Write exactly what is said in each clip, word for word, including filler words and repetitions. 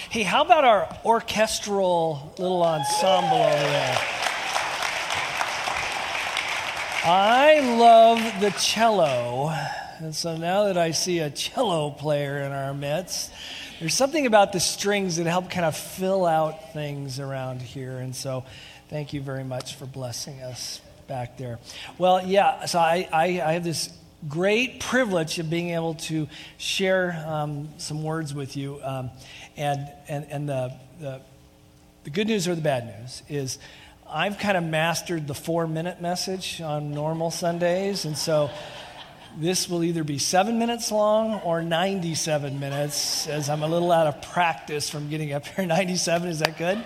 Hey, how about our orchestral little ensemble over there? I love the cello. And so now that I see a cello player in our midst, there's something about the strings that help kind of fill out things around here. And so thank you very much for blessing us back there. Well, yeah, so I, I, I have this great privilege of being able to share um, some words with you. Um, and and, and the, the, the good news or the bad news is I've kind of mastered the four-minute message on normal Sundays. And so this will either be seven minutes long or ninety-seven minutes, as I'm a little out of practice from getting up here. ninety-seven, is that good?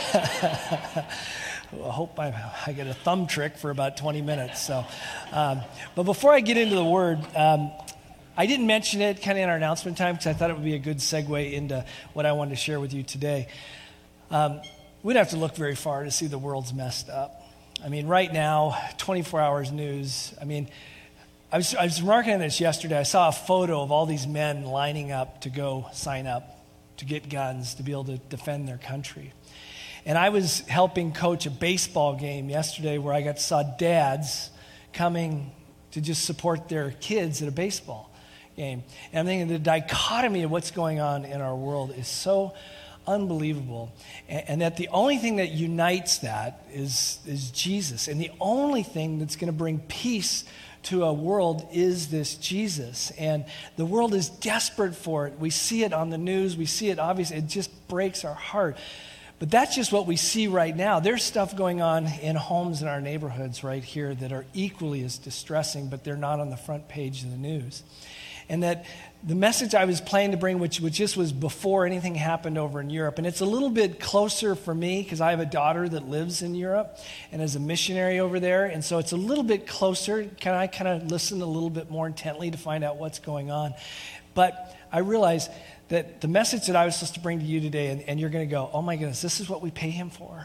Well, I hope I, I get a thumb trick for about twenty minutes. So, um, but before I get into the word, um, I didn't mention it kind of in our announcement time because I thought it would be a good segue into what I wanted to share with you today. Um, we don't have to look very far to see the world's messed up. I mean, right now, twenty-four hours news, I mean, I was, I was remarking on this yesterday. I saw a photo of all these men lining up to go sign up, to get guns, to be able to defend their country. And I was helping coach a baseball game yesterday where I got saw dads coming to just support their kids at a baseball game. And I'm thinking the dichotomy of what's going on in our world is so unbelievable. And, and that the only thing that unites that is, is Jesus. And the only thing that's going to bring peace to a world is this Jesus. And the world is desperate for it. We see it on the news. We see it, obviously. It just breaks our heart. But that's just what we see right now. There's stuff going on in homes in our neighborhoods right here that are equally as distressing, but they're not on the front page of the news. And that the message I was planning to bring, which, which just was before anything happened over in Europe, and it's a little bit closer for me because I have a daughter that lives in Europe and is a missionary over there, and so it's a little bit closer. Can I kind of listen a little bit more intently to find out what's going on? But I realize that the message that I was supposed to bring to you today, and, and you're going to go, oh my goodness, this is what we pay him for.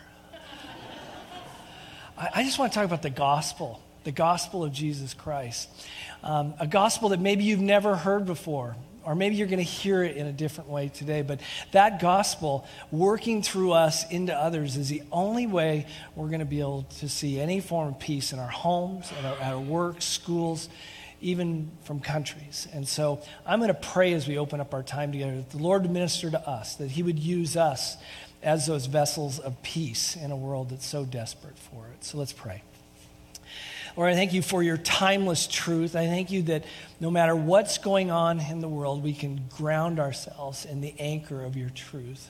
I, I just want to talk about the gospel, the gospel of Jesus Christ. Um, a gospel that maybe you've never heard before, or maybe you're going to hear it in a different way today. But that gospel working through us into others is the only way we're going to be able to see any form of peace in our homes, at our, at our work, schools, even from countries. And so I'm going to pray as we open up our time together that the Lord would minister to us, that he would use us as those vessels of peace in a world that's so desperate for it. So let's pray. Lord, I thank you for your timeless truth. I thank you that no matter what's going on in the world, we can ground ourselves in the anchor of your truth.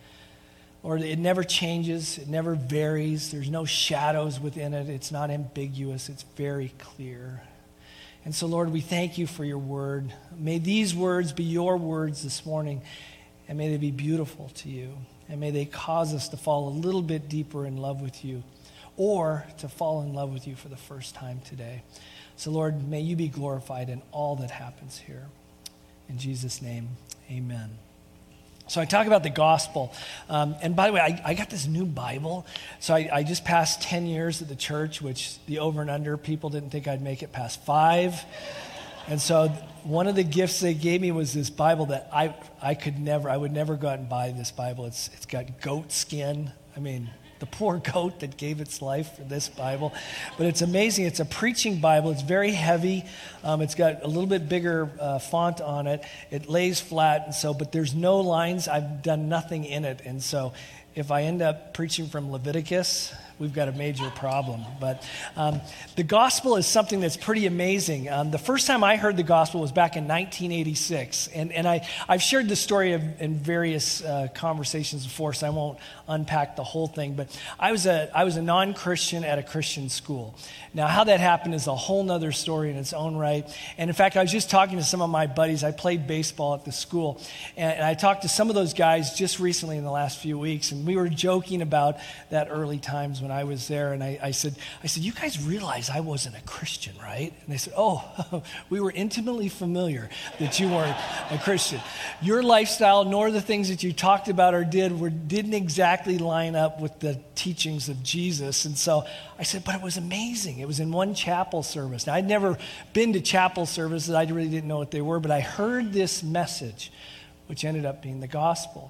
Lord, it never changes. It never varies. There's no shadows within it. It's not ambiguous. It's very clear. And so, Lord, we thank you for your word. May these words be your words this morning, and may they be beautiful to you. And may they cause us to fall a little bit deeper in love with you, or to fall in love with you for the first time today. So, Lord, may you be glorified in all that happens here. In Jesus' name, amen. So I talk about the gospel. Um, and by the way, I, I got this new Bible. So I, I just passed ten years at the church, which the over and under people didn't think I'd make it past five. And so one of the gifts they gave me was this Bible that I I could never, I would never go out and buy this Bible. It's It's got goat skin. I mean, the poor goat that gave its life for this Bible. But it's amazing. It's a preaching Bible. It's very heavy. Um, it's got a little bit bigger uh, font on it. It lays flat. And so, but there's no lines. I've done nothing in it. And so if I end up preaching from Leviticus, we've got a major problem. But um, the gospel is something that's pretty amazing. Um, the first time I heard the gospel was back in nineteen eighty-six. And, and I, I've shared this story of, in various uh, conversations before, so I won't unpack the whole thing. But I was a I was a non-Christian at a Christian school. Now, how that happened is a whole nother story in its own right. And in fact, I was just talking to some of my buddies. I played baseball at the school. And, and I talked to some of those guys just recently in the last few weeks. And we were joking about that early times when I was there. And I, I said, I said, you guys realize I wasn't a Christian, right? And they said, oh, we were intimately familiar that you weren't a Christian. Your lifestyle, nor the things that you talked about or did, were, didn't exactly line up with the teachings of Jesus. And so I said, but it was amazing. It was in one chapel service. Now, I'd never been to chapel services. I really didn't know what they were, but I heard this message, which ended up being the gospel.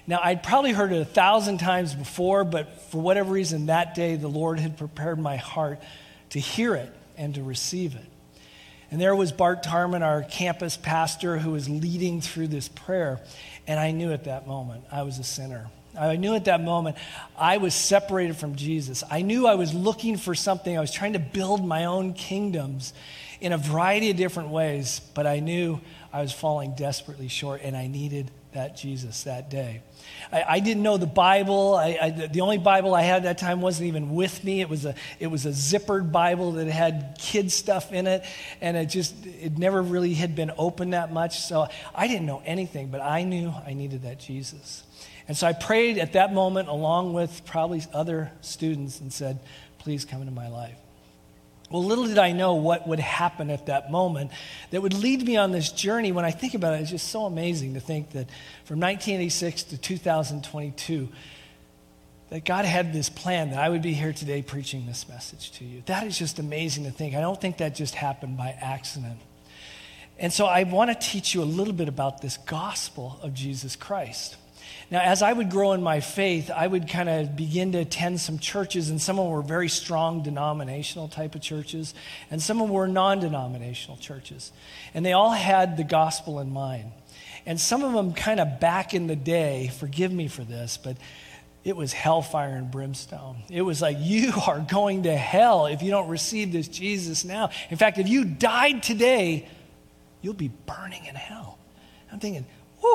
Now, I'd probably heard it a thousand times before, but for whatever reason, that day, the Lord had prepared my heart to hear it and to receive it. And there was Bart Tarman, our campus pastor, who was leading through this prayer. And I knew at that moment I was a sinner. I knew at that moment I was separated from Jesus. I knew I was looking for something. I was trying to build my own kingdoms in a variety of different ways, but I knew I was falling desperately short, and I needed that Jesus that day. I, I didn't know the Bible. I, I, the only Bible I had at that time wasn't even with me. It was a it was a zippered Bible that had kid stuff in it, and it just it never really had been opened that much. So I didn't know anything, but I knew I needed that Jesus. And so I prayed at that moment along with probably other students and said, please come into my life. Well, little did I know what would happen at that moment that would lead me on this journey. When I think about it, it's just so amazing to think that from nineteen eighty-six to two thousand twenty-two, that God had this plan that I would be here today preaching this message to you. That is just amazing to think. I don't think that just happened by accident. And so I want to teach you a little bit about this gospel of Jesus Christ. Now, as I would grow in my faith, I would kind of begin to attend some churches, and some of them were very strong denominational type of churches, and some of them were non-denominational churches. And they all had the gospel in mind. And some of them kind of back in the day, forgive me for this, but it was hellfire and brimstone. It was like, you are going to hell if you don't receive this Jesus now. In fact, if you died today, you'll be burning in hell. I'm thinking, whew,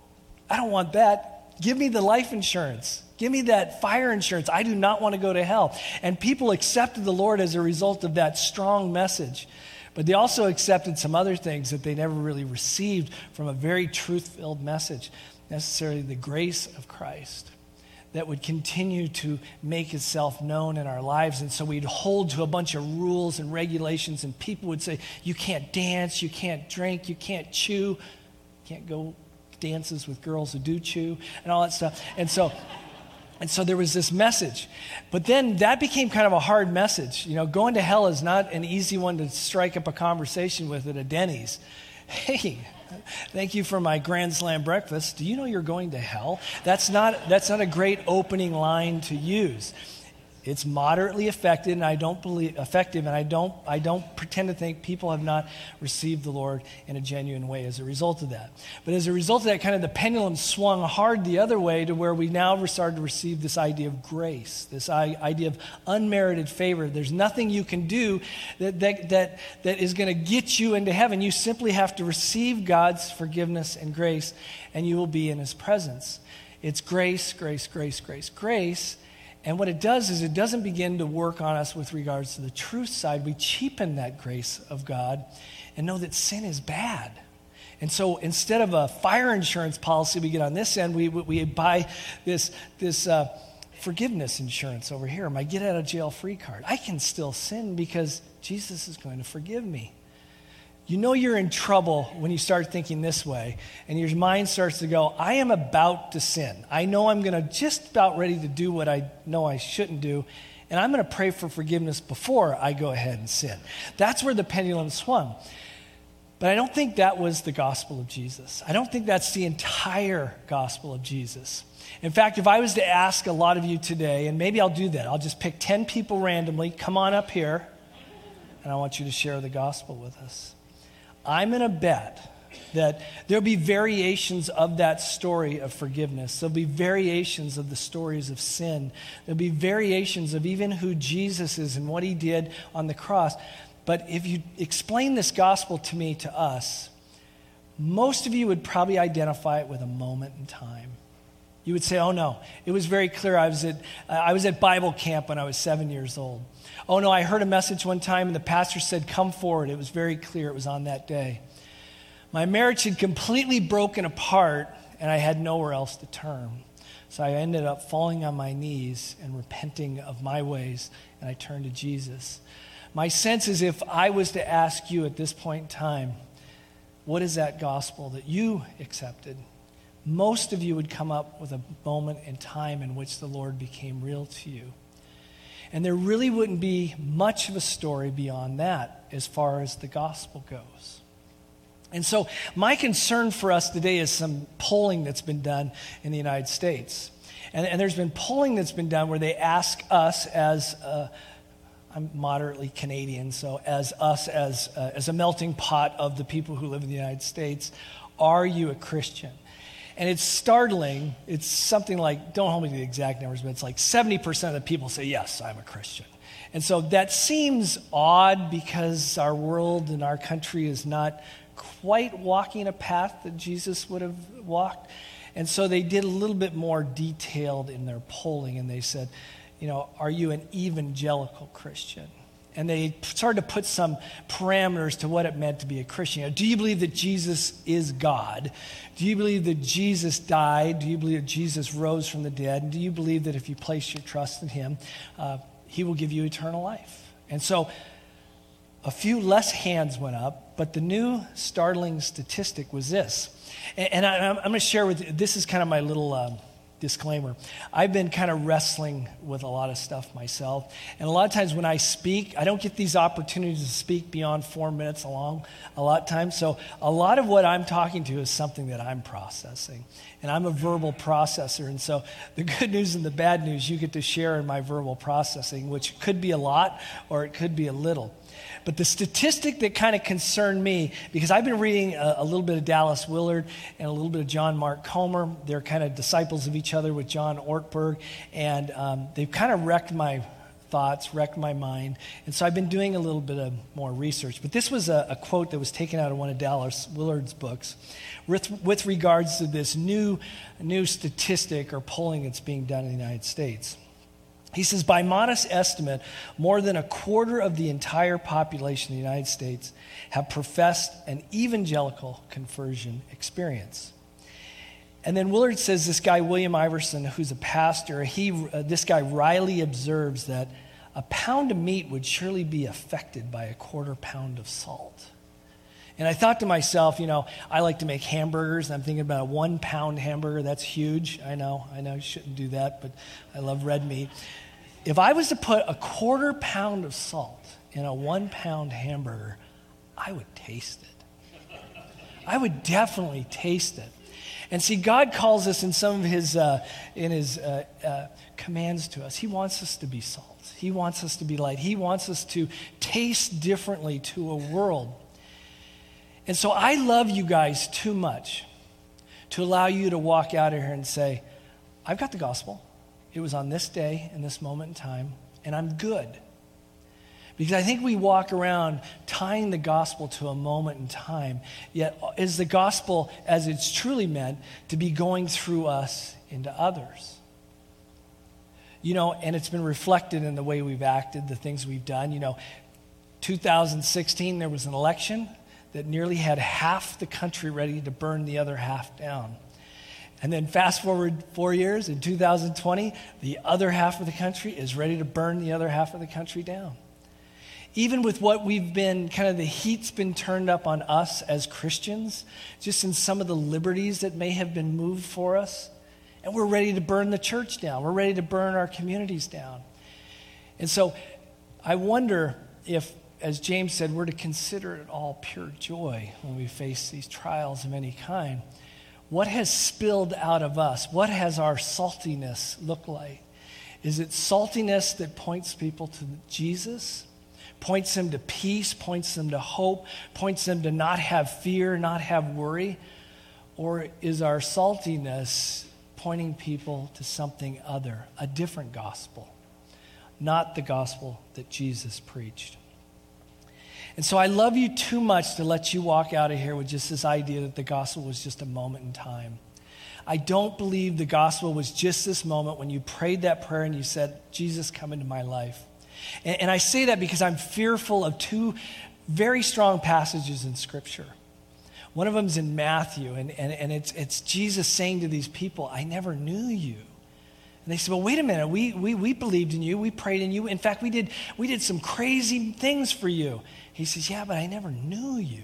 I don't want that. Give me the life insurance. Give me that fire insurance. I do not want to go to hell. And people accepted the Lord as a result of that strong message. But they also accepted some other things that they never really received from a very truth-filled message, necessarily the grace of Christ that would continue to make itself known in our lives. And so we'd hold to a bunch of rules and regulations, and people would say, you can't dance, you can't drink, you can't chew, you can't go dances with girls who do chew and all that stuff. And so and so there was this message. But then that became kind of a hard message. You know, going to hell is not an easy one to strike up a conversation with at a Denny's. Hey, thank you for my Grand Slam breakfast. Do you know you're going to hell? That's not that's not a great opening line to use. It's moderately effective, and I don't believe effective, and I don't I don't pretend to think people have not received the Lord in a genuine way as a result of that. But as a result of that, kind of the pendulum swung hard the other way to where we now started to receive this idea of grace, this idea of unmerited favor. There's nothing you can do that that that, that is going to get you into heaven. You simply have to receive God's forgiveness and grace, and you will be in His presence. It's grace, grace, grace, grace, grace. And what it does is it doesn't begin to work on us with regards to the truth side. We cheapen that grace of God and know that sin is bad. And so instead of a fire insurance policy we get on this end, we we buy this, this uh, forgiveness insurance over here, my get out of jail free card. I can still sin because Jesus is going to forgive me. You know you're in trouble when you start thinking this way, and your mind starts to go, I am about to sin. I know I'm going to just about ready to do what I know I shouldn't do, and I'm going to pray for forgiveness before I go ahead and sin. That's where the pendulum swung. But I don't think that was the gospel of Jesus. I don't think that's the entire gospel of Jesus. In fact, if I was to ask a lot of you today, and maybe I'll do that, I'll just pick ten people randomly, come on up here, and I want you to share the gospel with us. I'm going to bet that there'll be variations of that story of forgiveness. There'll be variations of the stories of sin. There'll be variations of even who Jesus is and what He did on the cross. But if you explain this gospel to me, to us, most of you would probably identify it with a moment in time. You would say, oh no, it was very clear. I was at uh, I was at Bible camp when I was seven years old. Oh no, I heard a message one time and the pastor said, come forward. It was very clear it was on that day. My marriage had completely broken apart and I had nowhere else to turn. So I ended up falling on my knees and repenting of my ways, and I turned to Jesus. My sense is if I was to ask you at this point in time, what is that gospel that you accepted? Most of you would come up with a moment in time in which the Lord became real to you. And there really wouldn't be much of a story beyond that as far as the gospel goes. And so my concern for us today is some polling that's been done in the United States. And, and there's been polling that's been done where they ask us as, uh, I'm moderately Canadian, so as us as, uh, as a melting pot of the people who live in the United States, are you a Christian? And it's startling. It's something like, don't hold me to the exact numbers, but it's like seventy percent of the people say, yes, I'm a Christian. And so that seems odd because our world and our country is not quite walking a path that Jesus would have walked. And so they did a little bit more detailed in their polling, and they said, you know, are you an evangelical Christian? And they started to put some parameters to what it meant to be a Christian. You know, do you believe that Jesus is God? Do you believe that Jesus died? Do you believe that Jesus rose from the dead? And do you believe that if you place your trust in him, uh, he will give you eternal life? And so a few less hands went up, but the new startling statistic was this. And, and I, I'm going to share with you, this is kind of my little um, disclaimer. I've been kind of wrestling with a lot of stuff myself. And a lot of times when I speak, I don't get these opportunities to speak beyond four minutes long a lot of times. So a lot of what I'm talking to is something that I'm processing. And I'm a verbal processor. And so the good news and the bad news, you get to share in my verbal processing, which could be a lot or it could be a little. But the statistic that kind of concerned me, because I've been reading a, a little bit of Dallas Willard and a little bit of John Mark Comer. They're kind of disciples of each other with John Ortberg. And um, they've kind of wrecked my thoughts, wrecked my mind. And so I've been doing a little bit of more research. But this was a, a quote that was taken out of one of Dallas Willard's books with, with regards to this new, new statistic or polling that's being done in the United States. He says, by modest estimate, more than a quarter of the entire population of the United States have professed an evangelical conversion experience. And then Willard says this guy, William Iverson, who's a pastor, he, uh, this guy Riley observes that a pound of meat would surely be affected by a quarter pound of salt. And I thought to myself, you know, I like to make hamburgers. And I'm thinking about a one pound hamburger. That's huge. I know, I know you shouldn't do that, but I love red meat. If I was to put a quarter pound of salt in a one pound hamburger, I would taste it. I would definitely taste it. And see, God calls us in some of his, uh, in his uh, uh, commands to us. He wants us to be salt. He wants us to be light. He wants us to taste differently to a world. And so I love you guys too much to allow you to walk out of here and say, I've got the gospel. It was on this day and this moment in time, and I'm good. Because I think we walk around tying the gospel to a moment in time, yet is the gospel, as it's truly meant, to be going through us into others. You know, and it's been reflected in the way we've acted, the things we've done. You know, two thousand sixteen, there was an election that nearly had half the country ready to burn the other half down. And then fast forward four years, in two thousand twenty, the other half of the country is ready to burn the other half of the country down. Even with what we've been, kind of the heat's been turned up on us as Christians, just in some of the liberties that may have been moved for us, and we're ready to burn the church down. We're ready to burn our communities down. And so I wonder if, as James said, we're to consider it all pure joy when we face these trials of any kind. What has spilled out of us? What has our saltiness looked like? Is it saltiness that points people to Jesus, points them to peace, points them to hope, points them to not have fear, not have worry? Or is our saltiness pointing people to something other, a different gospel, not the gospel that Jesus preached? And so I love you too much to let you walk out of here with just this idea that the gospel was just a moment in time. I don't believe the gospel was just this moment when you prayed that prayer and you said, Jesus, come into my life. And, and I say that because I'm fearful of two very strong passages in Scripture. One of them is in Matthew, and, and, and it's, it's Jesus saying to these people, I never knew you. And they said, well, wait a minute, we, we, we believed in you, we prayed in you. In fact, we did, we did some crazy things for you. He says, yeah, but I never knew you.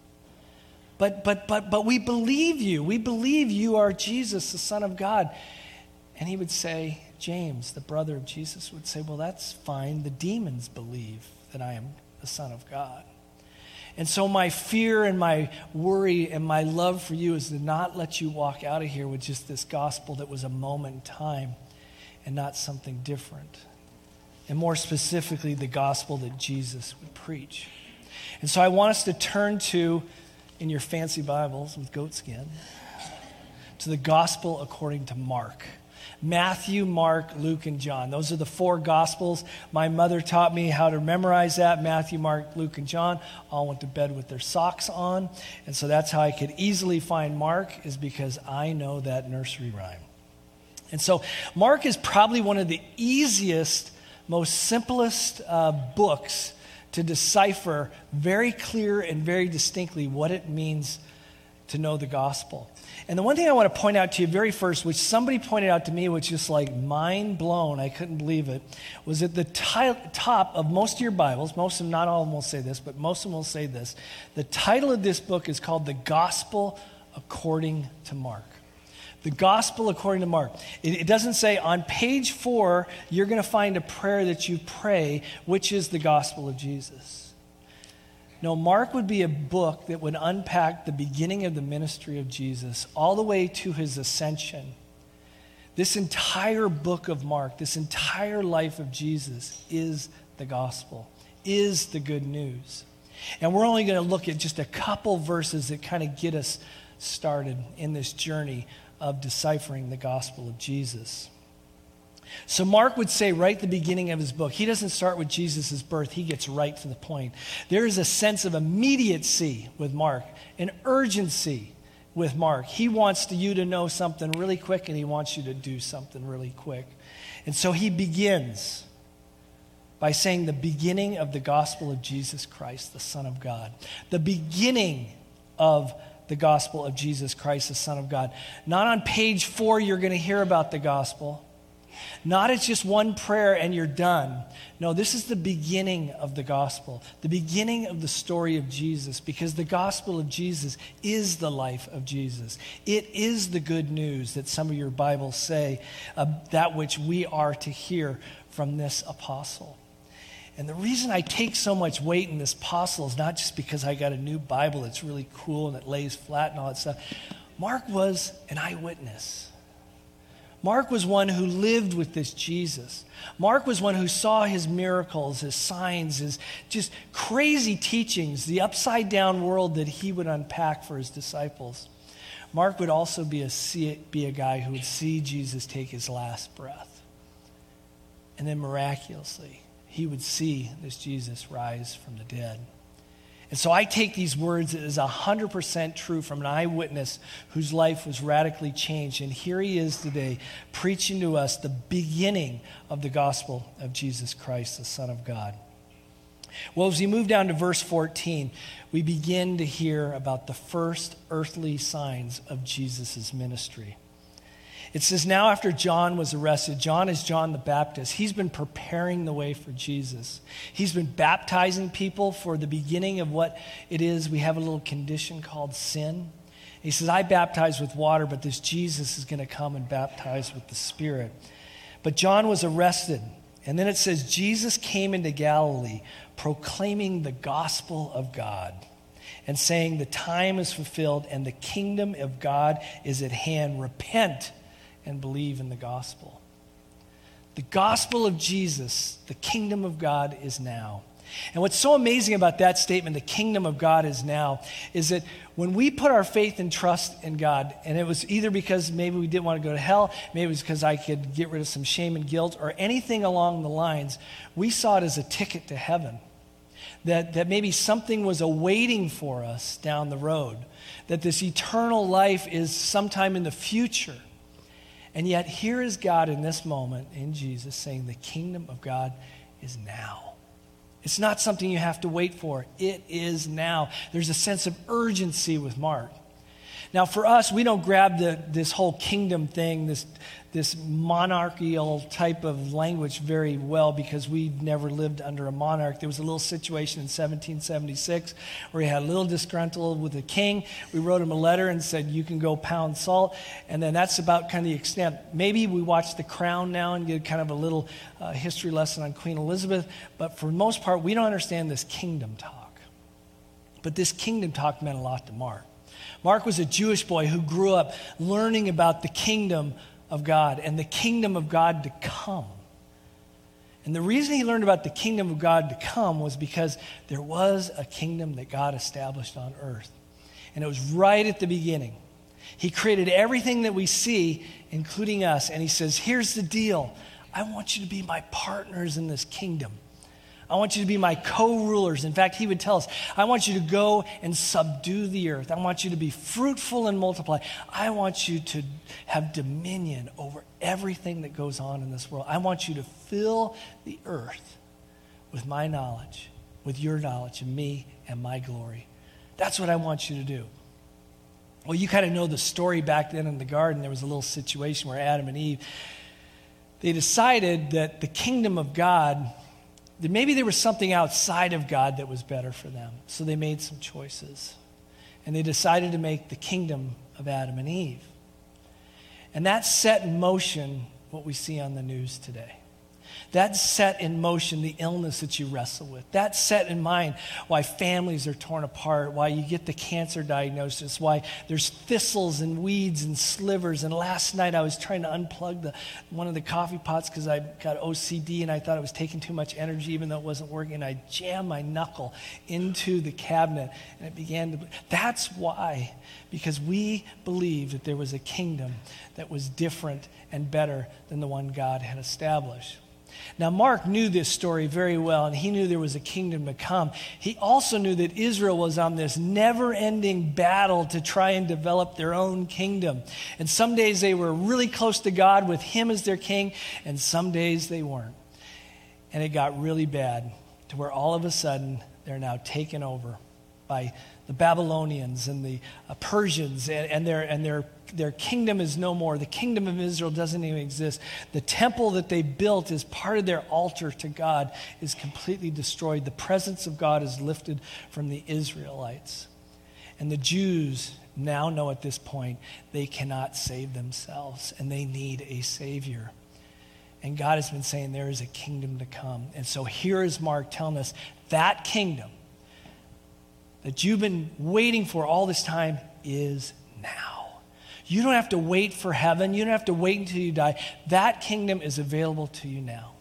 But but but but we believe you. We believe you are Jesus, the Son of God. And he would say, James, the brother of Jesus, would say, well, that's fine. The demons believe that I am the Son of God. And so my fear and my worry and my love for you is to not let you walk out of here with just this gospel that was a moment in time and not something different. And more specifically, the gospel that Jesus would preach. And so I want us to turn to, in your fancy Bibles with goatskin, to the gospel according to Mark. Matthew, Mark, Luke, and John. Those are the four gospels. My mother taught me how to memorize that. Matthew, Mark, Luke, and John all went to bed with their socks on. And so that's how I could easily find Mark, is because I know that nursery rhyme. And so Mark is probably one of the easiest, most simplest uh, books to decipher very clear and very distinctly what it means to know the gospel. And the one thing I want to point out to you very first, which somebody pointed out to me, which is like mind blown, I couldn't believe it, was at the t- top of most of your Bibles, most of them, not all of them will say this, but most of them will say this. The title of this book is called The Gospel According to Mark. The Gospel According to Mark. It, it doesn't say on page four, you're going to find a prayer that you pray, which is the gospel of Jesus. No, Mark would be a book that would unpack the beginning of the ministry of Jesus all the way to his ascension. This entire book of Mark, this entire life of Jesus is the gospel, is the good news. And we're only going to look at just a couple verses that kind of get us started in this journey of deciphering the gospel of Jesus. So Mark would say right at the beginning of his book, he doesn't start with Jesus' birth, he gets right to the point. There is a sense of immediacy with Mark, an urgency with Mark. He wants you to know something really quick, and he wants you to do something really quick. And so he begins by saying the beginning of the gospel of Jesus Christ, the Son of God. The beginning of the gospel of Jesus Christ, the Son of God. Not on page four you're going to hear about the gospel. Not it's just one prayer and you're done. No, this is the beginning of the gospel, the beginning of the story of Jesus, because the gospel of Jesus is the life of Jesus. It is the good news that some of your Bibles say, uh, that which we are to hear from this apostle. And the reason I take so much weight in this apostle is not just because I got a new Bible that's really cool and it lays flat and all that stuff. Mark was an eyewitness. Mark was one who lived with this Jesus. Mark was one who saw his miracles, his signs, his just crazy teachings, the upside down world that he would unpack for his disciples. Mark would also be a, see, be a guy who would see Jesus take his last breath. And then miraculously, he would see this Jesus rise from the dead. And so I take these words as one hundred percent true from an eyewitness whose life was radically changed. And here he is today preaching to us the beginning of the gospel of Jesus Christ, the Son of God. Well, as we move down to verse fourteen, we begin to hear about the first earthly signs of Jesus' ministry. It says, now after John was arrested, John is John the Baptist. He's been preparing the way for Jesus. He's been baptizing people for the beginning of what it is. We have a little condition called sin. He says, I baptize with water, but this Jesus is going to come and baptize with the Spirit. But John was arrested. And then it says, Jesus came into Galilee proclaiming the gospel of God and saying, the time is fulfilled and the kingdom of God is at hand. Repent and believe in the gospel. The gospel of Jesus, the kingdom of God is now. And what's so amazing about that statement, the kingdom of God is now, is that when we put our faith and trust in God, and it was either because maybe we didn't want to go to hell, maybe it was because I could get rid of some shame and guilt, or anything along the lines, we saw it as a ticket to heaven. That, that maybe something was awaiting for us down the road. That this eternal life is sometime in the future. And yet here is God in this moment in Jesus saying the kingdom of God is now. It's not something you have to wait for. It is now. There's a sense of urgency with Mark. Now for us, we don't grab the, this whole kingdom thing, this, this monarchical type of language very well because we've never lived under a monarch. There was a little situation in seventeen seventy-six where he had a little disgruntled with the king. We wrote him a letter and said, you can go pound salt. And then that's about kind of the extent. Maybe we watch The Crown now and get kind of a little uh, history lesson on Queen Elizabeth. But for the most part, we don't understand this kingdom talk. But this kingdom talk meant a lot to Mark. Mark was a Jewish boy who grew up learning about the kingdom of God and the kingdom of God to come. And the reason he learned about the kingdom of God to come was because there was a kingdom that God established on earth. And it was right at the beginning. He created everything that we see, including us. And he says, here's the deal. I want you to be my partners in this kingdom. I want you to be my co-rulers. In fact, he would tell us, I want you to go and subdue the earth. I want you to be fruitful and multiply. I want you to have dominion over everything that goes on in this world. I want you to fill the earth with my knowledge, with your knowledge of me and my glory. That's what I want you to do. Well, you kind of know the story back then in the garden. There was a little situation where Adam and Eve, they decided that the kingdom of God, that maybe there was something outside of God that was better for them. So they made some choices. And they decided to make the kingdom of Adam and Eve. And that set in motion what we see on the news today. That set in motion the illness that you wrestle with. That set in mind why families are torn apart, why you get the cancer diagnosis, why there's thistles and weeds and slivers. And last night I was trying to unplug the one of the coffee pots because I got O C D and I thought it was taking too much energy even though it wasn't working. And I jammed my knuckle into the cabinet and it began to... That's why. Because we believed that there was a kingdom that was different and better than the one God had established. Now, Mark knew this story very well, and he knew there was a kingdom to come. He also knew that Israel was on this never-ending battle to try and develop their own kingdom. And some days they were really close to God with him as their king, and some days they weren't. And it got really bad to where all of a sudden they're now taken over by the Babylonians and the uh, Persians, and, and, their, and their, their kingdom is no more. The kingdom of Israel doesn't even exist. The temple that they built as part of their altar to God is completely destroyed. The presence of God is lifted from the Israelites. And the Jews now know at this point they cannot save themselves, and they need a Savior. And God has been saying there is a kingdom to come. And so here is Mark telling us that kingdom that you've been waiting for all this time is now. You don't have to wait for heaven. You don't have to wait until you die. That kingdom is available to you now.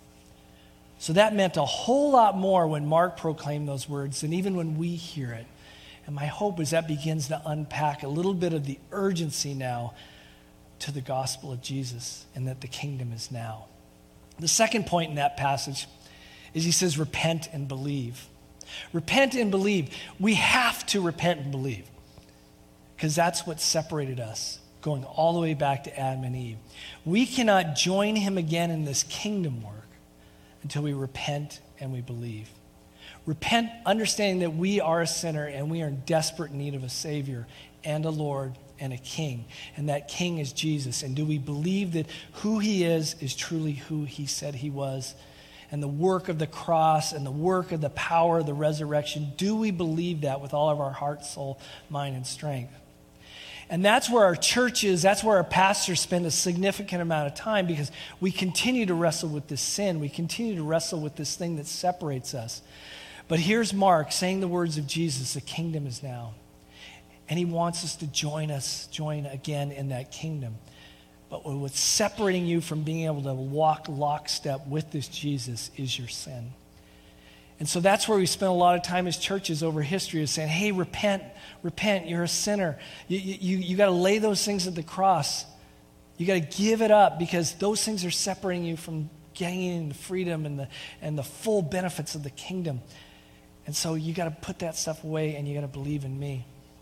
So that meant a whole lot more when Mark proclaimed those words than even when we hear it. And my hope is that begins to unpack a little bit of the urgency now to the gospel of Jesus and that the kingdom is now. The second point in that passage is he says, repent and believe. Repent and believe. We have to repent and believe because that's what separated us, going all the way back to Adam and Eve. We cannot join him again in this kingdom work until we repent and we believe. Repent, understanding that we are a sinner and we are in desperate need of a Savior and a Lord and a King. And that King is Jesus. And do we believe that who he is is truly who he said he was? And the work of the cross and the work of the power of the resurrection, do we believe that with all of our heart, soul, mind, and strength? And that's where our churches, that's where our pastors spend a significant amount of time because we continue to wrestle with this sin. We continue to wrestle with this thing that separates us. But here's Mark saying the words of Jesus, the kingdom is now. And he wants us to join us, join again in that kingdom. But what's separating you from being able to walk lockstep with this Jesus is your sin. And so that's where we spend a lot of time as churches over history is saying, hey, repent, repent, you're a sinner. You, you, you got to lay those things at the cross. You got to give it up because those things are separating you from gaining the freedom and the, and the full benefits of the kingdom. And so you got to put that stuff away and you got to believe in me.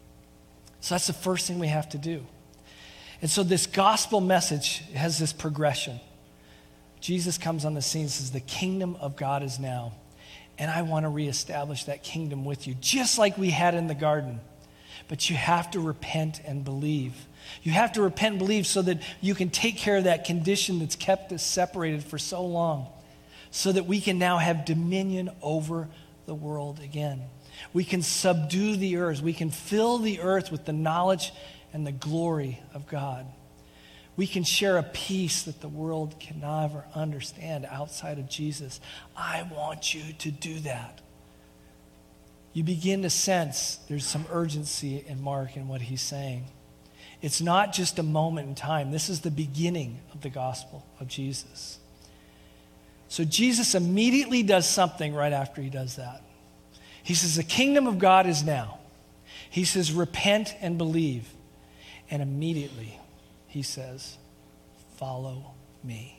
So that's the first thing we have to do. And so this gospel message has this progression. Jesus comes on the scene and says, the kingdom of God is now. And I want to reestablish that kingdom with you, just like we had in the garden. But you have to repent and believe. You have to repent and believe so that you can take care of that condition that's kept us separated for so long, so that we can now have dominion over the world again. We can subdue the earth. We can fill the earth with the knowledge and the glory of God. We can share a peace that the world can never understand outside of Jesus. I want you to do that. you begin to sense there's some urgency in Mark and what he's saying. It's not just a moment in time. This is the beginning of the gospel of Jesus. So Jesus immediately does something right after he does that. He says, the kingdom of God is now. He says, repent and believe. And immediately he says, follow me.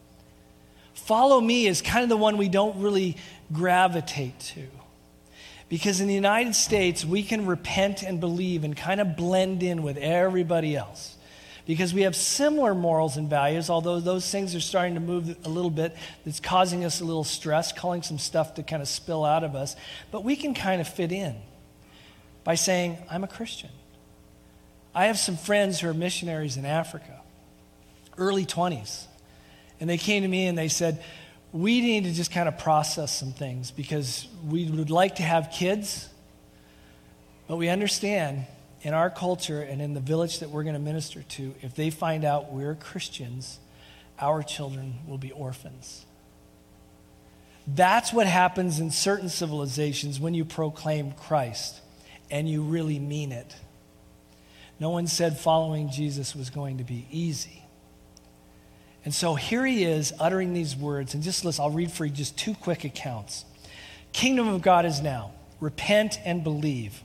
Follow me is kind of the one we don't really gravitate to. Because in the United States, we can repent and believe and kind of blend in with everybody else. Because we have similar morals and values, although those things are starting to move a little bit. It's causing us a little stress, calling some stuff to kind of spill out of us. But we can kind of fit in by saying, I'm a Christian. I have some friends who are missionaries in Africa, early twenties. And they came to me and they said, we need to just kind of process some things because we would like to have kids, but we understand in our culture and in the village that we're going to minister to, if they find out we're Christians, our children will be orphans. That's what happens in certain civilizations when you proclaim Christ and you really mean it. No one said following Jesus was going to be easy. And so here he is uttering these words. And just listen, I'll read for you just two quick accounts. Kingdom of God is now. Repent and believe.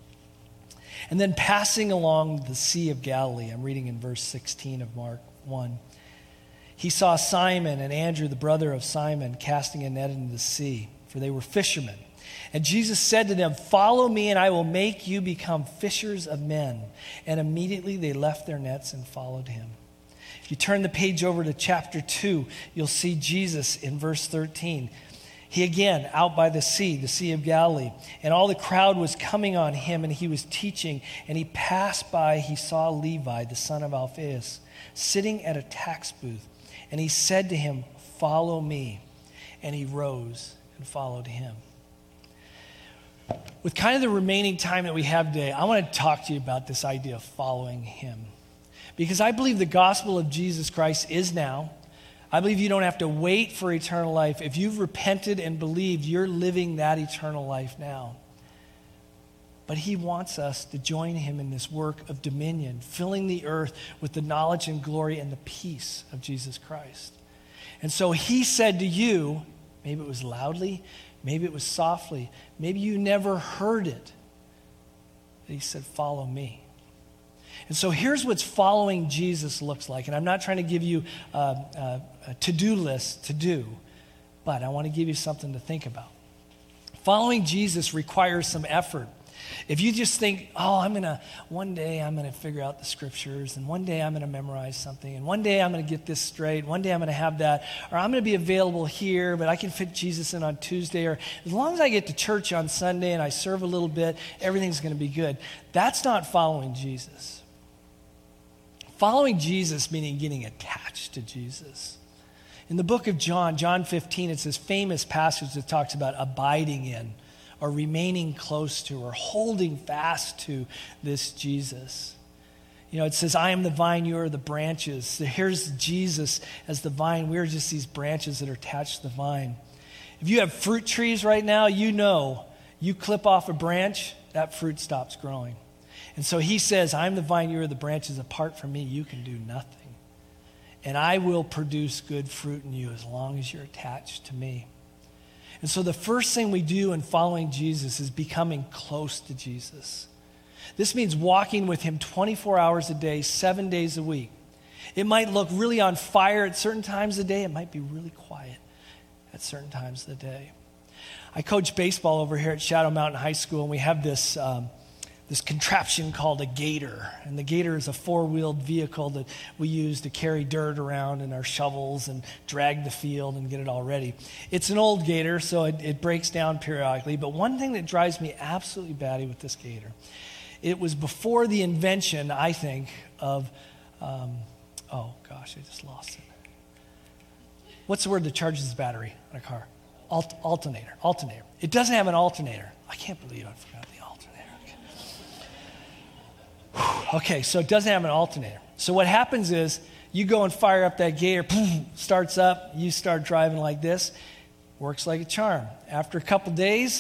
And then passing along the Sea of Galilee, I'm reading in verse sixteen of Mark one. He saw Simon and Andrew, the brother of Simon, casting a net into the sea, for they were fishermen. And Jesus said to them, follow me and I will make you become fishers of men. And immediately they left their nets and followed him. If you turn the page over to chapter two, you'll see Jesus in verse thirteen. He again, out by the sea, the Sea of Galilee, and all the crowd was coming on him, and he was teaching. And he passed by, he saw Levi, the son of Alphaeus, sitting at a tax booth. And he said to him, follow me. And he rose and followed him. With kind of the remaining time that we have today, I want to talk to you about this idea of following him. Because I believe the gospel of Jesus Christ is now. I believe you don't have to wait for eternal life. If you've repented and believed, you're living that eternal life now. But he wants us to join him in this work of dominion, filling the earth with the knowledge and glory and the peace of Jesus Christ. And so he said to you, maybe it was loudly, maybe it was softly, maybe you never heard it, that he said, follow me. And so here's what following Jesus looks like. And I'm not trying to give you a, a, a to-do list to do, but I want to give you something to think about. Following Jesus requires some effort. If you just think, oh, I'm going to, one day I'm going to figure out the scriptures, and one day I'm going to memorize something, and one day I'm going to get this straight, one day I'm going to have that, or I'm going to be available here, but I can fit Jesus in on Tuesday, or as long as I get to church on Sunday and I serve a little bit, everything's going to be good. That's not following Jesus. Following Jesus meaning getting attached to Jesus. In the book of John, John fifteen, it's this famous passage that talks about abiding in or remaining close to or holding fast to this Jesus. You know, it says, I am the vine, you are the branches. So here's Jesus as the vine. We're just these branches that are attached to the vine. If you have fruit trees right now, you know, you clip off a branch, that fruit stops growing. And so he says, I'm the vine, you are the branches. Apart from me, you can do nothing. And I will produce good fruit in you as long as you're attached to me. And so the first thing we do in following Jesus is becoming close to Jesus. This means walking with him twenty-four hours a day, seven days a week. It might look really on fire at certain times of the day. It might be really quiet at certain times of the day. I coach baseball over here at Shadow Mountain High School, and we have this um, this contraption called a gator. And the gator is a four-wheeled vehicle that we use to carry dirt around in our shovels and drag the field and get it all ready. It's an old gator, so it, it breaks down periodically. But one thing that drives me absolutely batty with this gator, it was before the invention, I think, of, um, oh gosh, I just lost it. What's the word that charges the battery on a car? Alt- alternator, alternator. It doesn't have an alternator. I can't believe I forgot the alternator. Okay, so it doesn't have an alternator. So what happens is you go and fire up that gator, boom, starts up, you start driving like this, works like a charm. After a couple days,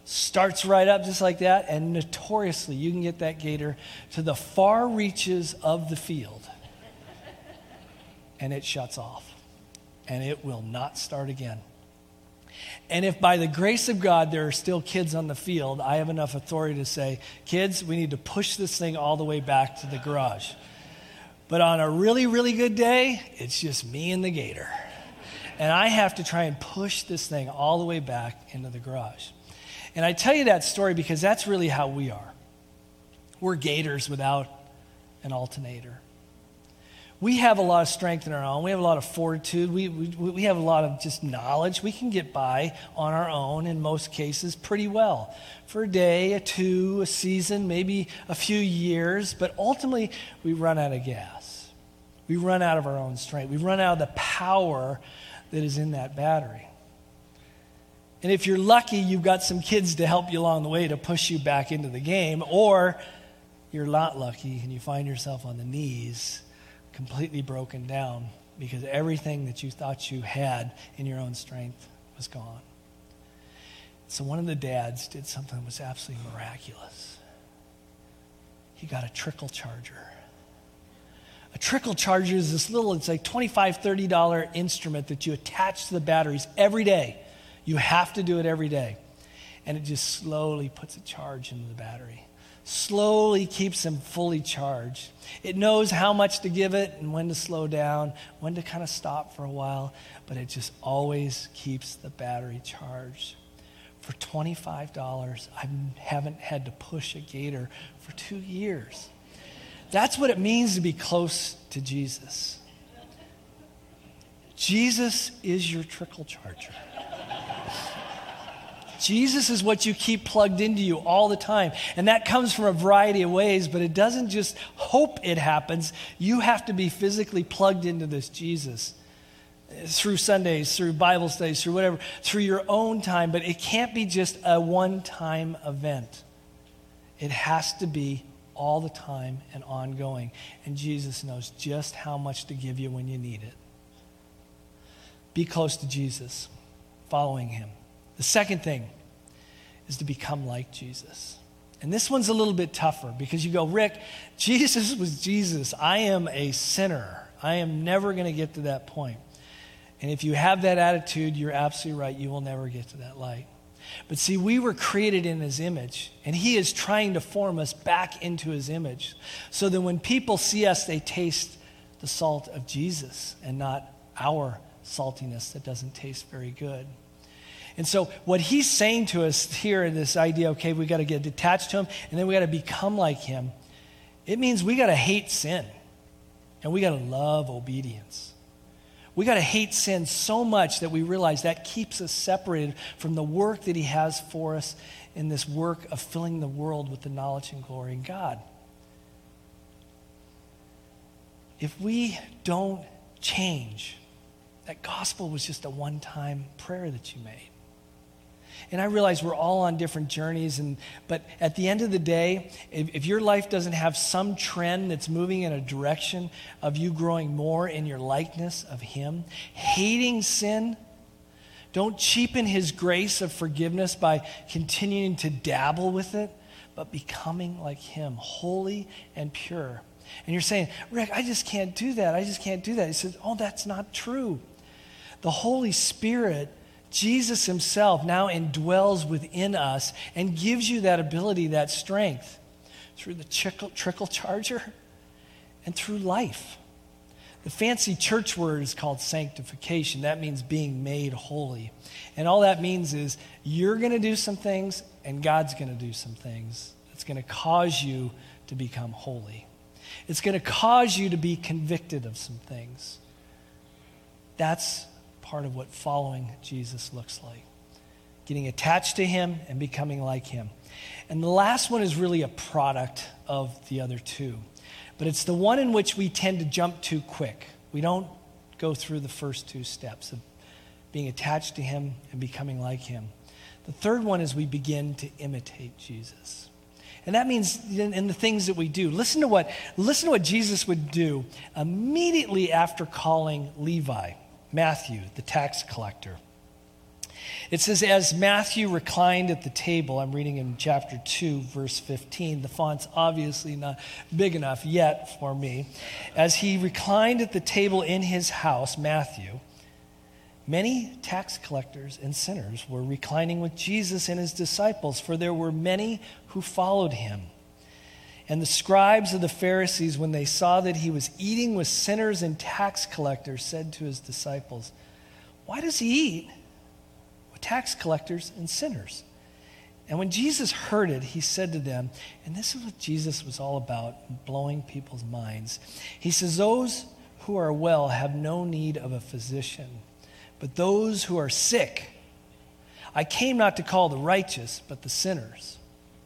starts right up just like that, and notoriously you can get that gator to the far reaches of the field, and it shuts off, and it will not start again. And if by the grace of God there are still kids on the field, I have enough authority to say, kids, we need to push this thing all the way back to the garage. But on a really, really good day, it's just me and the gator. And I have to try and push this thing all the way back into the garage. And I tell you that story because that's really how we are. We're gators without an alternator. We have a lot of strength in our own. We have a lot of fortitude. We, we, we have a lot of just knowledge. We can get by on our own in most cases pretty well. For a day, a two, a season, maybe a few years. But ultimately, we run out of gas. We run out of our own strength. We run out of the power that is in that battery. And if you're lucky, you've got some kids to help you along the way to push you back into the game. Or you're not lucky and you find yourself on the knees, completely broken down because everything that you thought you had in your own strength was gone. So one of the dads did something that was absolutely miraculous. He got a trickle charger. A trickle charger is this little, it's like twenty-five dollars, thirty dollars instrument that you attach to the batteries every day. You have to do it every day. And it just slowly puts a charge into the battery. Slowly keeps them fully charged. It knows how much to give it and when to slow down, when to kind of stop for a while, but it just always keeps the battery charged. For twenty-five dollars, I haven't had to push a gator for two years. That's what it means to be close to Jesus. Jesus is your trickle charger. Jesus is what you keep plugged into you all the time. And that comes from a variety of ways, but it doesn't just hope it happens. You have to be physically plugged into this Jesus through Sundays, through Bible studies, through whatever, through your own time. But it can't be just a one-time event. It has to be all the time and ongoing. And Jesus knows just how much to give you when you need it. Be close to Jesus, following him. The second thing is to become like Jesus. And this one's a little bit tougher because you go, Rick, Jesus was Jesus. I am a sinner. I am never going to get to that point. And if you have that attitude, you're absolutely right. You will never get to that light. But see, we were created in his image, and he is trying to form us back into his image so that when people see us, they taste the salt of Jesus and not our saltiness that doesn't taste very good. And so what he's saying to us here in this idea, okay, we got to get attached to him, and then we got to become like him. It means we got to hate sin, and we got to love obedience. We got to hate sin so much that we realize that keeps us separated from the work that he has for us in this work of filling the world with the knowledge and glory in God. If we don't change, that gospel was just a one-time prayer that you made. And I realize we're all on different journeys, and but at the end of the day, if, if your life doesn't have some trend that's moving in a direction of you growing more in your likeness of him, hating sin, don't cheapen his grace of forgiveness by continuing to dabble with it, but becoming like him, holy and pure. And you're saying, Rick, I just can't do that. I just can't do that. He says, oh, that's not true. The Holy Spirit, Jesus himself, now indwells within us and gives you that ability, that strength through the trickle, trickle charger and through life. The fancy church word is called sanctification. That means being made holy. And all that means is you're going to do some things and God's going to do some things. It's going to cause you to become holy. It's going to cause you to be convicted of some things. That's part of what following Jesus looks like. Getting attached to him and becoming like him. And the last one is really a product of the other two. But it's the one in which we tend to jump too quick. We don't go through the first two steps of being attached to him and becoming like him. The third one is we begin to imitate Jesus. And that means in, in the things that we do. Listen to what, listen to what Jesus would do immediately after calling Levi, Matthew, the tax collector. It says, as Matthew reclined at the table, I'm reading in chapter two, verse fifteen. The font's obviously not big enough yet for me. As he reclined at the table in his house, Matthew, many tax collectors and sinners were reclining with Jesus and his disciples, for there were many who followed him. And the scribes of the Pharisees, when they saw that he was eating with sinners and tax collectors, said to his disciples, "Why does he eat with tax collectors and sinners?" And when Jesus heard it, he said to them, and this is what Jesus was all about, blowing people's minds. He says, "Those who are well have no need of a physician, but those who are sick. I came not to call the righteous, but the sinners.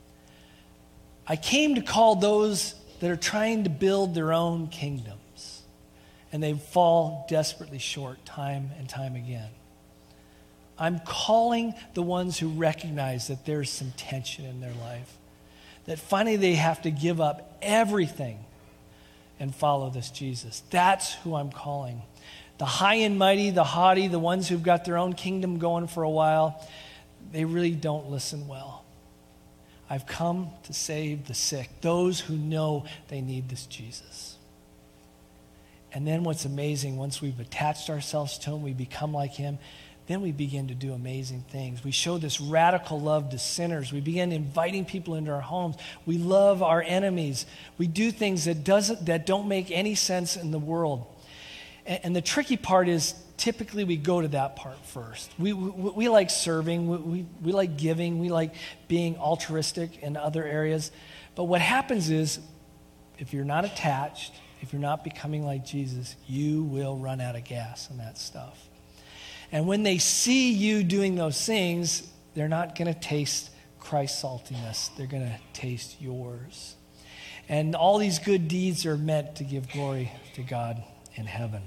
I came to call those that are trying to build their own kingdoms, and they fall desperately short time and time again. I'm calling the ones who recognize that there's some tension in their life, that finally they have to give up everything and follow this Jesus. That's who I'm calling. The high and mighty, the haughty, the ones who've got their own kingdom going for a while, they really don't listen well. I've come to save the sick, those who know they need this Jesus." And then what's amazing, once we've attached ourselves to him, we become like him, then we begin to do amazing things. We show this radical love to sinners. We begin inviting people into our homes. We love our enemies. We do things that doesn't that don't make any sense in the world. And, and the tricky part is, typically we go to that part first. We, we, we like serving, we, we, we like giving, we like being altruistic in other areas. But what happens is, if you're not attached, if you're not becoming like Jesus, you will run out of gas on that stuff. And when they see you doing those things, they're not going to taste Christ's saltiness. They're going to taste yours. And all these good deeds are meant to give glory to God in heaven.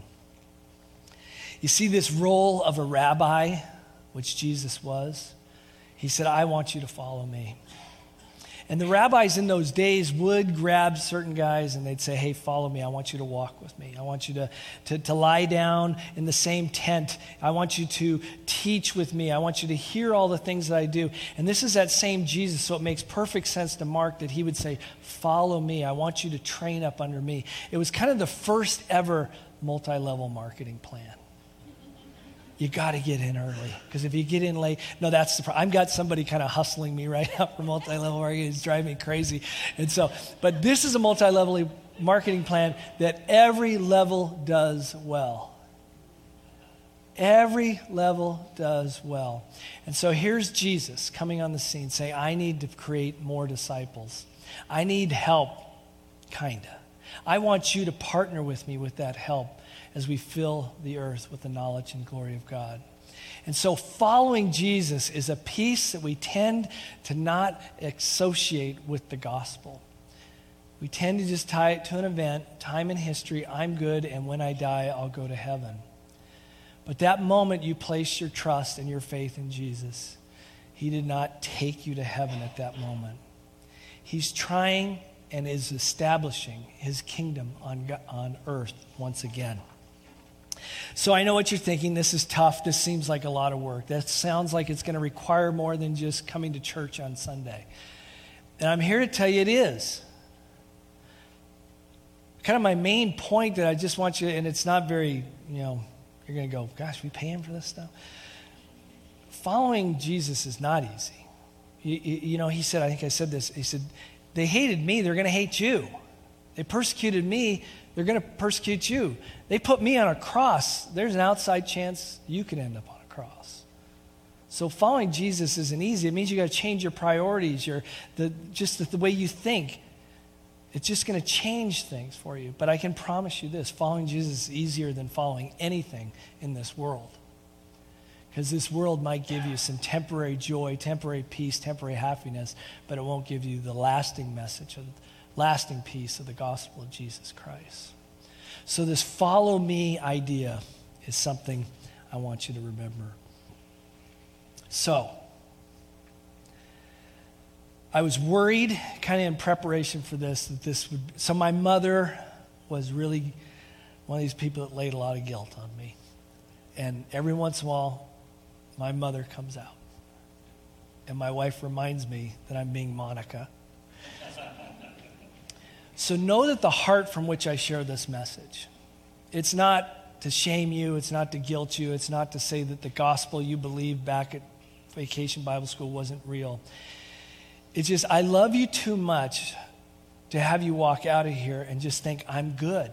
You see this role of a rabbi, which Jesus was. He said, "I want you to follow me." And the rabbis in those days would grab certain guys and they'd say, "Hey, follow me. I want you to walk with me. I want you to, to, to lie down in the same tent. I want you to teach with me. I want you to hear all the things that I do." And this is that same Jesus, so it makes perfect sense to Mark that he would say, "Follow me. I want you to train up under me." It was kind of the first ever multi-level marketing plan. You got to get in early, because if you get in late, no, that's the problem. I've got somebody kind of hustling me right now for multi-level marketing. It's driving me crazy. And so, but this is a multi-level marketing plan that every level does well. Every level does well. And so here's Jesus coming on the scene saying, "I need to create more disciples. I need help, kind of. I want you to partner with me with that help as we fill the earth with the knowledge and glory of God." And so following Jesus is a piece that we tend to not associate with the gospel. We tend to just tie it to an event, time in history, I'm good, and when I die, I'll go to heaven. But that moment you place your trust and your faith in Jesus, he did not take you to heaven at that moment. He's trying and is establishing his kingdom on, on earth once again. So I know what you're thinking. This is tough. This seems like a lot of work. That sounds like it's going to require more than just coming to church on Sunday. And I'm here to tell you it is. Kind of my main point that I just want you, and it's not very, you know, you're going to go, "Gosh, we pay him for this stuff?" Following Jesus is not easy. You, you know, he said, I think I said this, he said, "They hated me, they're going to hate you. They persecuted me, they're going to persecute you. They put me on a cross. There's an outside chance you could end up on a cross." So following Jesus isn't easy. It means you got to change your priorities, your the just the, the way you think. It's just going to change things for you. But I can promise you this, following Jesus is easier than following anything in this world. Because this world might give you some temporary joy, temporary peace, temporary happiness, but it won't give you the lasting message of lasting peace of the gospel of Jesus Christ. So this follow me idea is something I want you to remember. So, I was worried, kind of in preparation for this, that this would, so my mother was really one of these people that laid a lot of guilt on me. And every once in a while, my mother comes out. And my wife reminds me that I'm being Monica. So know that the heart from which I share this message, it's not to shame you, it's not to guilt you, it's not to say that the gospel you believed back at Vacation Bible School wasn't real. It's just, I love you too much to have you walk out of here and just think, I'm good.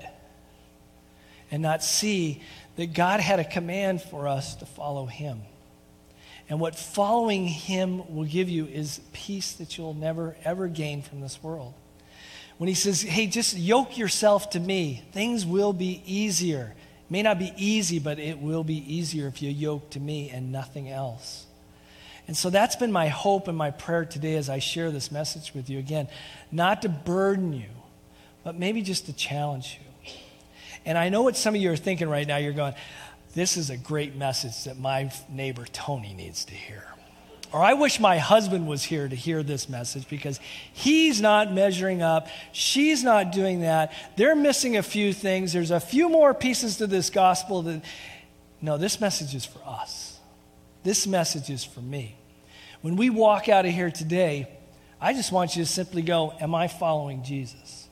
And not see that God had a command for us to follow him. And what following him will give you is peace that you'll never, ever gain from this world. When he says, hey, just yoke yourself to me, things will be easier. It may not be easy, but it will be easier if you yoke to me and nothing else. And so that's been my hope and my prayer today as I share this message with you. Again, not to burden you, but maybe just to challenge you. And I know what some of you are thinking right now. You're going, this is a great message that my neighbor Tony needs to hear. Or I wish my husband was here to hear this message because he's not measuring up. She's not doing that. They're missing a few things. There's a few more pieces to this gospel that, no, this message is for us. This message is for me. When we walk out of here today, I just want you to simply go, am I following Jesus?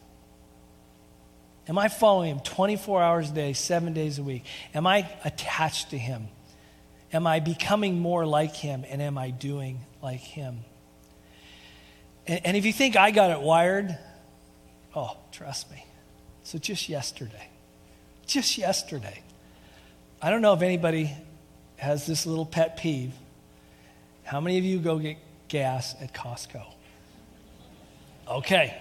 Am I following him twenty-four hours a day, seven days a week? Am I attached to him? Am I becoming more like him, and am I doing like him? And, and if you think I got it wired, oh, trust me. So just yesterday, just yesterday, I don't know if anybody has this little pet peeve. How many of you go get gas at Costco? Okay.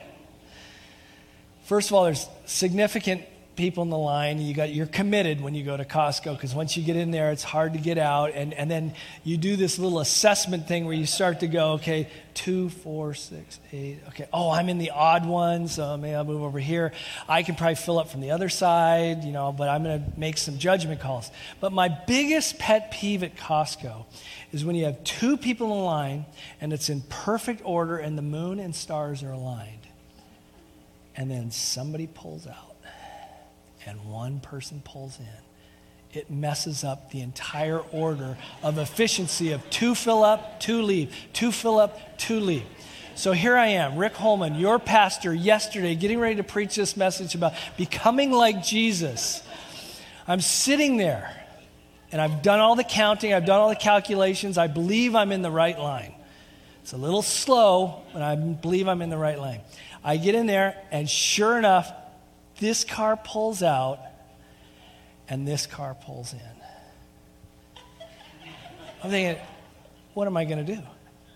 First of all, there's significant people in the line. You got, you're committed when you go to Costco because once you get in there, it's hard to get out. And, and then you do this little assessment thing where you start to go, okay, two, four, six, eight. Okay, oh, I'm in the odd one, so maybe I'll move over here. I can probably fill up from the other side, you know, but I'm going to make some judgment calls. But my biggest pet peeve at Costco is when you have two people in line and it's in perfect order and the moon and stars are aligned. And then somebody pulls out. And one person pulls in. It messes up the entire order of efficiency of two fill up, two leave, two fill up, two leave. So here I am, Rick Holman, your pastor, yesterday, getting ready to preach this message about becoming like Jesus. I'm sitting there, and I've done all the counting, I've done all the calculations. I believe I'm in the right line. It's a little slow, but I believe I'm in the right line. I get in there, and sure enough, this car pulls out, and this car pulls in. I'm thinking, what am I going to do?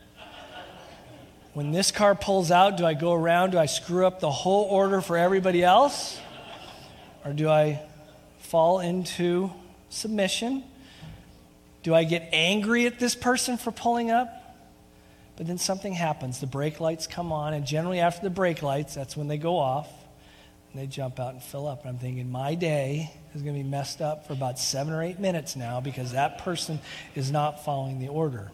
When this car pulls out, do I go around? Do I screw up the whole order for everybody else? Or do I fall into submission? Do I get angry at this person for pulling up? But then something happens. The brake lights come on, and generally after the brake lights, that's when they go off. And they jump out and fill up. And I'm thinking, my day is going to be messed up for about seven or eight minutes now because that person is not following the order.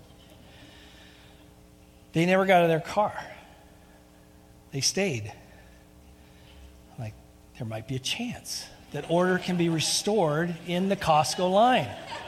They never got out of their car. They stayed. I'm like, there might be a chance that order can be restored in the Costco line.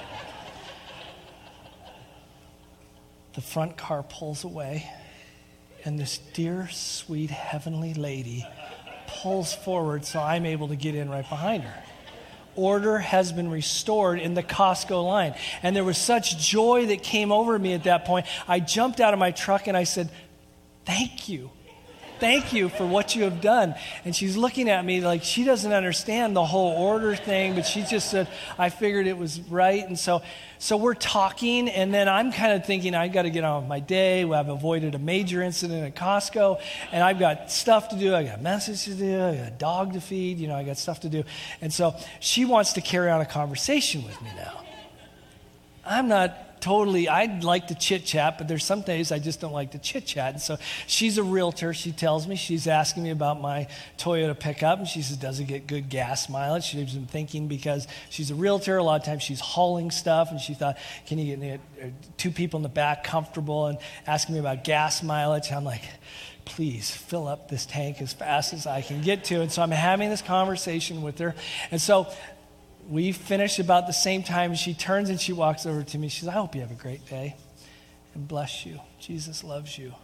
The front car pulls away, and this dear, sweet, heavenly lady pulls forward so I'm able to get in right behind her. Order has been restored in the Costco line. And there was such joy that came over me at that point. I jumped out of my truck and I said, thank you. Thank you for what you have done. And she's looking at me like she doesn't understand the whole order thing, but she just said, I figured it was right. And so so we're talking, and then I'm kind of thinking, I got to get on with my day. I've avoided a major incident at Costco, and I've got stuff to do. I got a message to do. I got a dog to feed. You know, I got stuff to do. And so she wants to carry on a conversation with me now. I'm not totally, I'd like to chit-chat, but there's some days I just don't like to chit-chat. And so she's a realtor. She tells me, she's asking me about my Toyota pickup, and she says, does it get good gas mileage? She's been thinking because she's a realtor, a lot of times she's hauling stuff, and she thought, can you get two people in the back comfortable, and asking me about gas mileage. I'm like, please fill up this tank as fast as I can get to. And so I'm having this conversation with her. And so we finish about the same time. She turns and she walks over to me. She says, I hope you have a great day and bless you. Jesus loves you.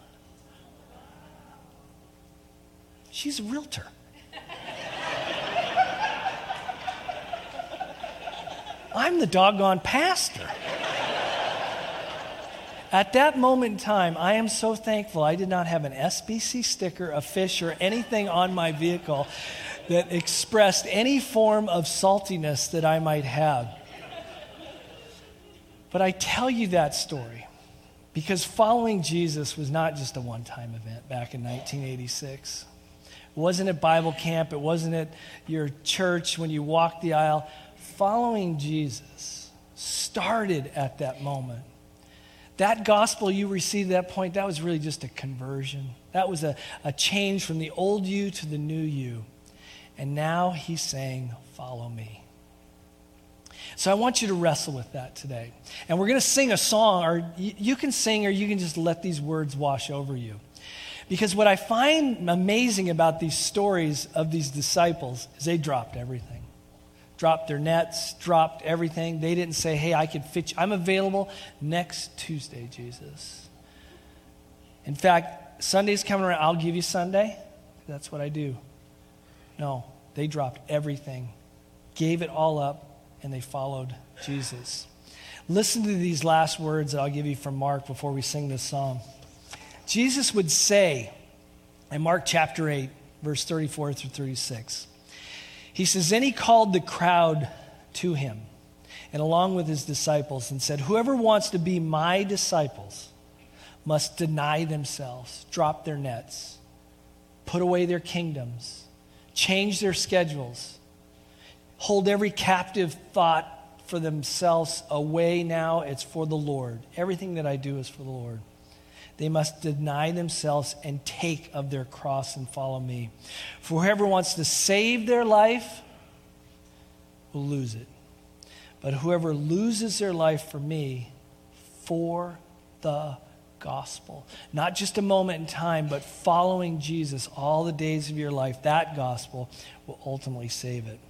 She's a realtor. I'm the doggone pastor. At that moment in time, I am so thankful I did not have an S B C sticker, a fish, or anything on my vehicle that expressed any form of saltiness that I might have. But I tell you that story because following Jesus was not just a one-time event back in nineteen eighty-six. It wasn't at Bible camp. It wasn't at your church when you walked the aisle. Following Jesus started at that moment. That gospel you received at that point, that was really just a conversion. That was a, a change from the old you to the new you. And now he's saying, follow me. So I want you to wrestle with that today. And we're going to sing a song, or you, you can sing or you can just let these words wash over you. Because what I find amazing about these stories of these disciples is they dropped everything. Dropped their nets, dropped everything. They didn't say, hey, I can fit you. I'm available next Tuesday, Jesus. In fact, Sunday's coming around. I'll give you Sunday. That's what I do. No, they dropped everything, gave it all up, and they followed Jesus. Listen to these last words that I'll give you from Mark before we sing this song. Jesus would say in Mark chapter eight, verse thirty-four through thirty-six, he says, then he called the crowd to him and along with his disciples and said, whoever wants to be my disciples must deny themselves, drop their nets, put away their kingdoms, change their schedules, hold every captive thought for themselves away now. It's for the Lord. Everything that I do is for the Lord. They must deny themselves and take of their cross and follow me. For whoever wants to save their life will lose it. But whoever loses their life for me, for the gospel, not just a moment in time, but following Jesus all the days of your life, that gospel will ultimately save it.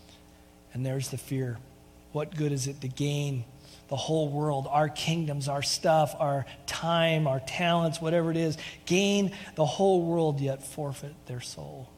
And there's the fear. What good is it to gain the whole world, our kingdoms, our stuff, our time, our talents, whatever it is, gain the whole world yet forfeit their soul?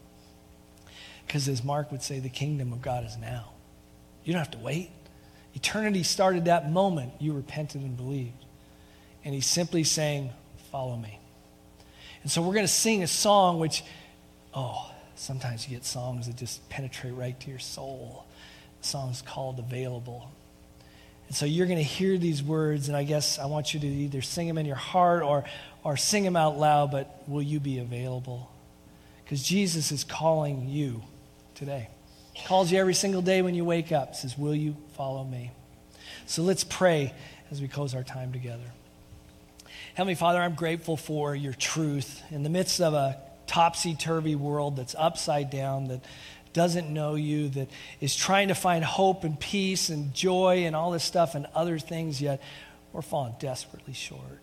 Because as Mark would say, the kingdom of God is now. You don't have to wait. Eternity started that moment you repented and believed. And he's simply saying, follow me. And so we're going to sing a song which, oh, sometimes you get songs that just penetrate right to your soul. The song's called Available. And so you're going to hear these words, and I guess I want you to either sing them in your heart or, or sing them out loud, but will you be available? Because Jesus is calling you today. He calls you every single day when you wake up. He says, will you follow me? So let's pray as we close our time together. Heavenly Father, I'm grateful for your truth. In the midst of a topsy-turvy world that's upside down, that doesn't know you, that is trying to find hope and peace and joy and all this stuff and other things, yet we're falling desperately short.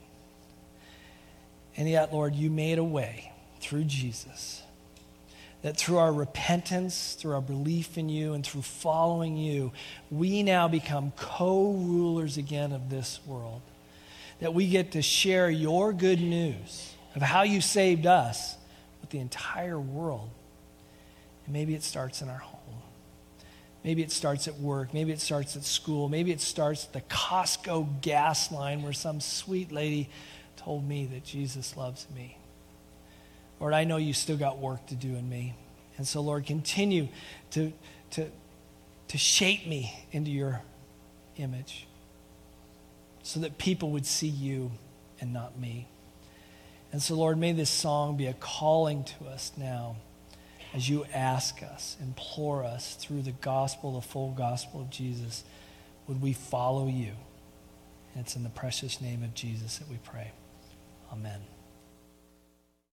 And yet, Lord, you made a way through Jesus, that through our repentance, through our belief in you, and through following you, we now become co-rulers again of this world. That we get to share your good news of how you saved us with the entire world. And maybe it starts in our home. Maybe it starts at work. Maybe it starts at school. Maybe it starts at the Costco gas line where some sweet lady told me that Jesus loves me. Lord, I know you still got work to do in me. And so, Lord, continue to, to, to shape me into your image so that people would see you and not me. And so, Lord, may this song be a calling to us now as you ask us, implore us through the gospel, the full gospel of Jesus, would we follow you? And it's in the precious name of Jesus that we pray. Amen.